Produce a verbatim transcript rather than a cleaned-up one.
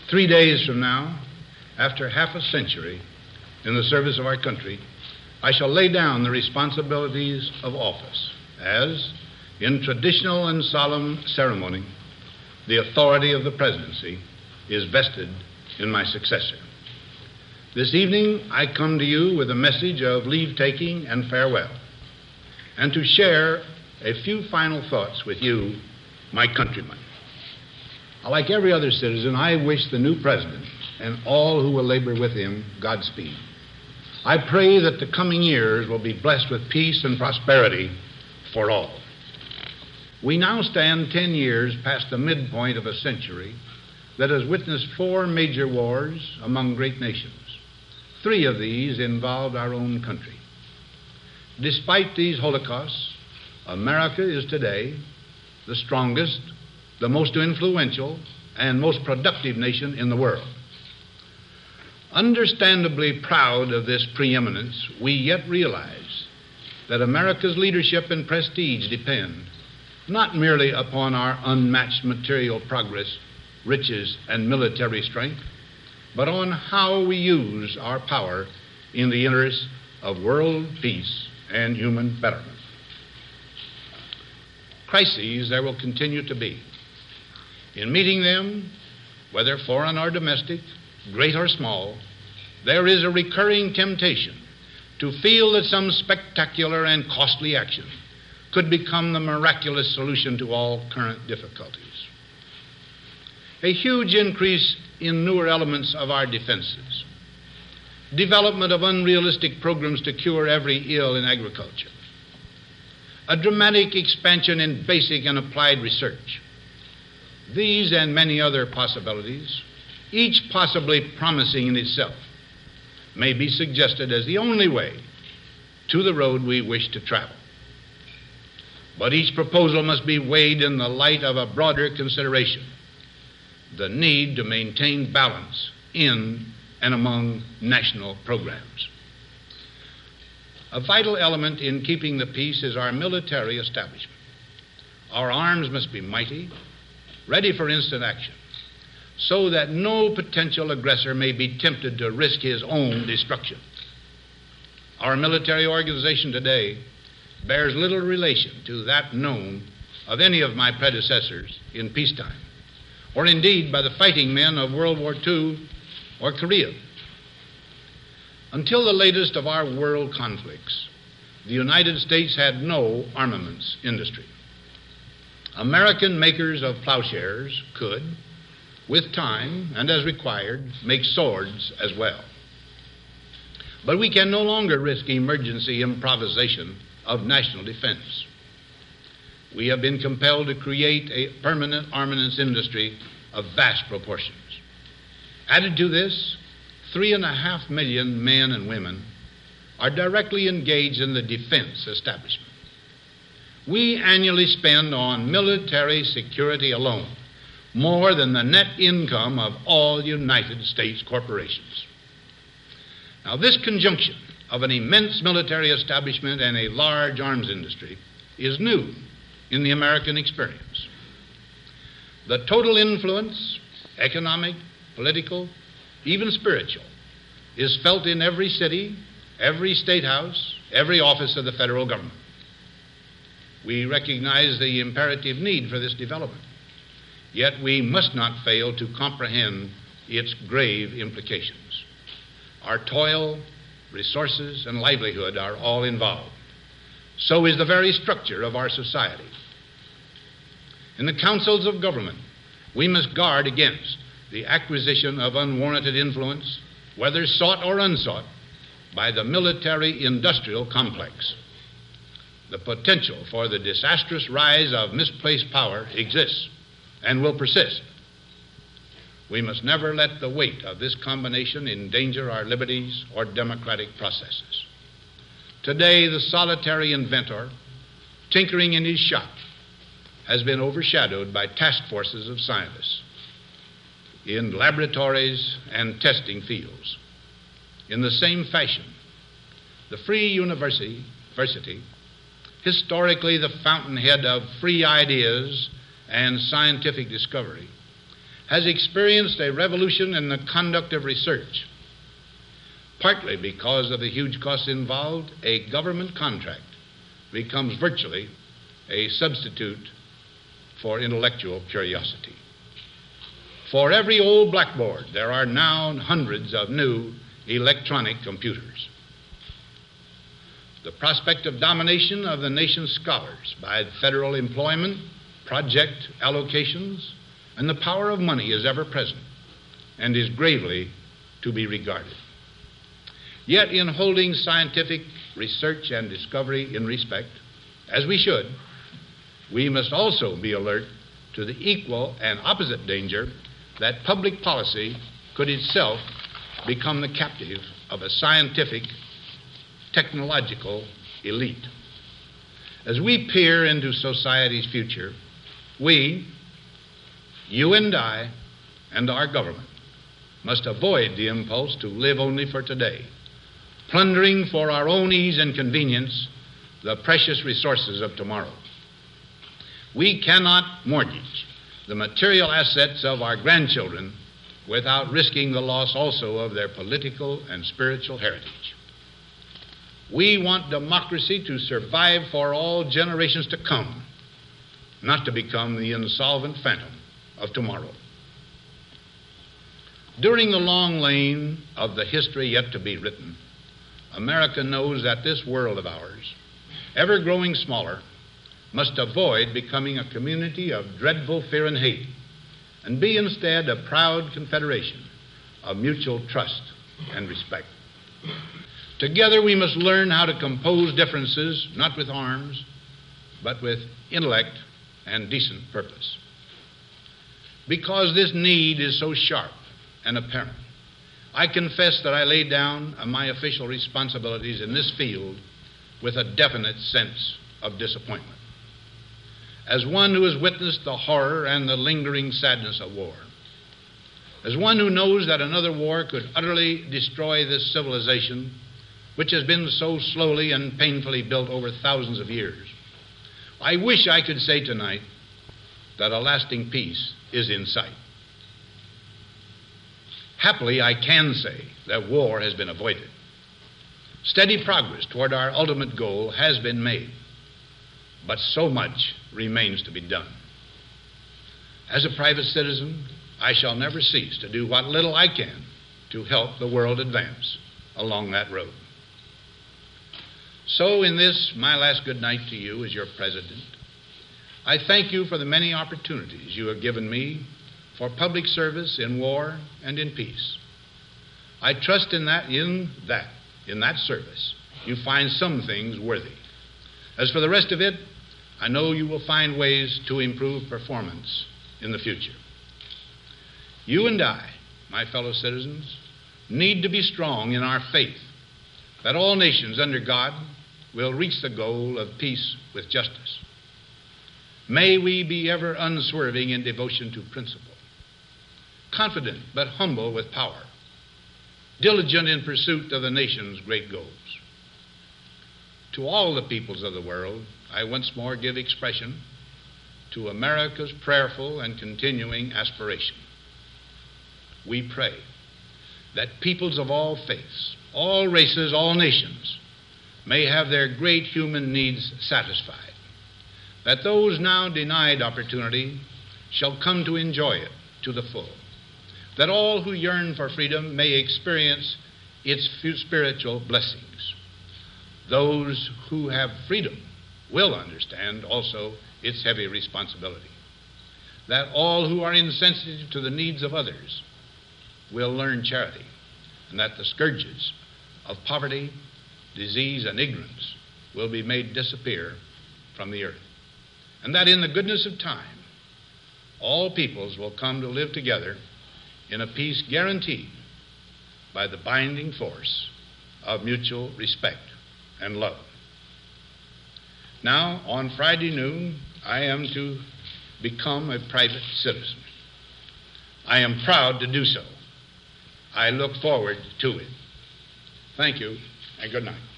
Three days from now, after half a century in the service of our country, I shall lay down the responsibilities of office as, in traditional and solemn ceremony, the authority of the presidency is vested in my successor. This evening, I come to you with a message of leave-taking and farewell, and to share a few final thoughts with you, my countrymen. Like every other citizen, I wish the new president and all who will labor with him Godspeed. I pray that the coming years will be blessed with peace and prosperity for all. We now stand ten years past the midpoint of a century that has witnessed four major wars among great nations. Three of these involved our own country. Despite these holocausts, America is today the strongest, the most influential, and most productive nation in the world. Understandably proud of this preeminence, we yet realize that America's leadership and prestige depend not merely upon our unmatched material progress, riches, and military strength, but on how we use our power in the interest of world peace and human betterment. Crises there will continue to be. In meeting them, whether foreign or domestic, great or small, there is a recurring temptation to feel that some spectacular and costly action could become the miraculous solution to all current difficulties. A huge increase in newer elements of our defenses, development of unrealistic programs to cure every ill in agriculture, a dramatic expansion in basic and applied research. These and many other possibilities, each possibly promising in itself, may be suggested as the only way to the road we wish to travel. But each proposal must be weighed in the light of a broader consideration, the need to maintain balance in and among national programs. A vital element in keeping the peace is our military establishment. Our arms must be mighty, ready for instant action, so that no potential aggressor may be tempted to risk his own destruction. Our military organization today bears little relation to that known of any of my predecessors in peacetime, or indeed by the fighting men of World War Two or Korea. Until the latest of our world conflicts, the United States had no armaments industry. American makers of plowshares could, with time and as required, make swords as well. But we can no longer risk emergency improvisation of national defense. We have been compelled to create a permanent armaments industry of vast proportions. Added to this, three and a half million men and women are directly engaged in the defense establishment. We annually spend on military security alone more than the net income of all United States corporations. Now, this conjunction of an immense military establishment and a large arms industry is new in the American experience. The total influence, economic, political, even spiritual, is felt in every city, every state house, every office of the federal government. We recognize the imperative need for this development, yet we must not fail to comprehend its grave implications. Our toil, resources, and livelihood are all involved. So is the very structure of our society. In the councils of government, we must guard against the acquisition of unwarranted influence, whether sought or unsought, by the military-industrial complex. The potential for the disastrous rise of misplaced power exists and will persist. We must never let the weight of this combination endanger our liberties or democratic processes. Today, the solitary inventor, tinkering in his shop, has been overshadowed by task forces of scientists in laboratories and testing fields. In the same fashion, the free university, university, historically the fountainhead of free ideas and scientific discovery, has experienced a revolution in the conduct of research. Partly because of the huge costs involved, a government contract becomes virtually a substitute for intellectual curiosity. For every old blackboard, there are now hundreds of new electronic computers. The prospect of domination of the nation's scholars by federal employment, project allocations, and the power of money is ever present and is gravely to be regarded. Yet in holding scientific research and discovery in respect, as we should, we must also be alert to the equal and opposite danger that public policy could itself become the captive of a scientific, technological elite. As we peer into society's future, we, you and I, and our government must avoid the impulse to live only for today, plundering for our own ease and convenience the precious resources of tomorrow. We cannot mortgage the material assets of our grandchildren without risking the loss also of their political and spiritual heritage. We want democracy to survive for all generations to come, not to become the insolvent phantom of tomorrow. During the long lane of the history yet to be written, America knows that this world of ours, ever growing smaller, must avoid becoming a community of dreadful fear and hate, and be instead a proud confederation of mutual trust and respect. Together we must learn how to compose differences, not with arms, but with intellect and decent purpose. Because this need is so sharp and apparent, I confess that I lay down my official responsibilities in this field with a definite sense of disappointment. As one who has witnessed the horror and the lingering sadness of war, as one who knows that another war could utterly destroy this civilization, which has been so slowly and painfully built over thousands of years, I wish I could say tonight that a lasting peace is in sight. Happily, I can say that war has been avoided. Steady progress toward our ultimate goal has been made, but so much remains to be done. As a private citizen, I shall never cease to do what little I can to help the world advance along that road. So in this, my last good night to you as your president, I thank you for the many opportunities you have given me for public service in war and in peace. I trust in that, in that, in that service, you find some things worthy. As for the rest of it, I know you will find ways to improve performance in the future. You and I, my fellow citizens, need to be strong in our faith that all nations under God will reach the goal of peace with justice. May we be ever unswerving in devotion to principle, confident but humble with power, diligent in pursuit of the nation's great goals. To all the peoples of the world, I once more give expression to America's prayerful and continuing aspiration. We pray that peoples of all faiths, all races, all nations may have their great human needs satisfied, that those now denied opportunity shall come to enjoy it to the full, that all who yearn for freedom may experience its spiritual blessings. Those who have freedom will understand also its heavy responsibility, that all who are insensitive to the needs of others will learn charity, and that the scourges of poverty, disease, and ignorance will be made disappear from the earth, and that in the goodness of time, all peoples will come to live together in a peace guaranteed by the binding force of mutual respect and love. Now, on Friday noon, I am to become a private citizen. I am proud to do so. I look forward to it. Thank you, and good night.